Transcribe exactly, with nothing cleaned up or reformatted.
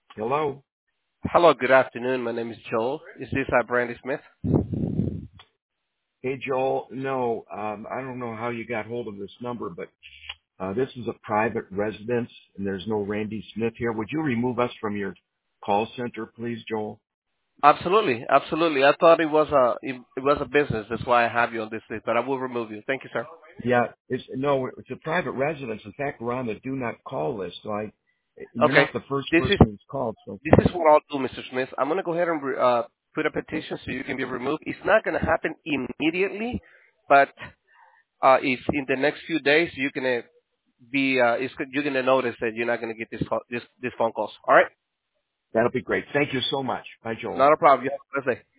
Hello. Hello, good afternoon. My name is Joel. Is this uh, Brandy Smith? Hey, Joel. No, um, I don't know how you got hold of this number, but uh, this is a private residence, and there's no Randy Smith here. Would you remove us from your call center, please, Joel? Absolutely, absolutely. I thought it was a it, it was a business. That's why I have you on this list. But I will remove you. Thank you, sir. Yeah, it's no, it's a private residence. In fact, we're on the do not call list. So I, you're Okay. not the first This is person who's called. So this is what I'll do, Mister Smith. I'm gonna go ahead and re- uh, put a petition so you can be removed. It's not gonna happen immediately, but uh, if in the next few days you're gonna be uh, it's, you're gonna notice that you're not gonna get this call, this this phone calls. All right. that'll be great. Thank you so much. Bye, Joel. Not a problem. You have a blessed day.